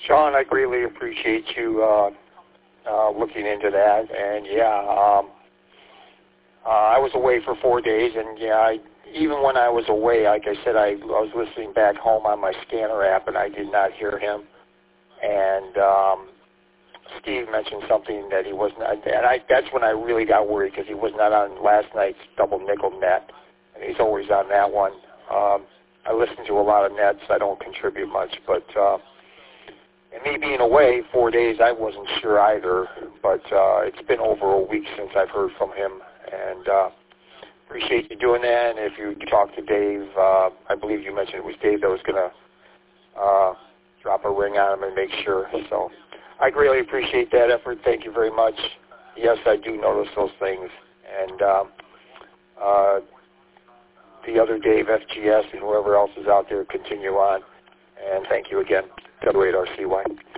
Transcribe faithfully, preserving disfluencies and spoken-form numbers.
Sean, I greatly appreciate you uh, uh, looking into that. And, yeah, um, uh, I was away for four days, and, yeah, I, even when I was away, like I said, I, I was listening back home on my scanner app, and I did not hear him. And um, Steve mentioned something that he was not, and I, that's when I really got worried because he was not on last night's double nickel net, and he's always on that one. Um, I listen to a lot of nets. I don't contribute much, but uh, and me being away four days, I wasn't sure either. But uh, it's been over a week since I've heard from him, and uh, appreciate you doing that. And if you talk to Dave, uh, I believe you mentioned it was Dave that was going to uh, drop a ring on him and make sure. So I greatly appreciate that effort. Thank you very much. Yes, I do notice those things, and um, uh, the other Dave, F G S, and whoever else is out there, continue on. And thank you again, W eight R C Y.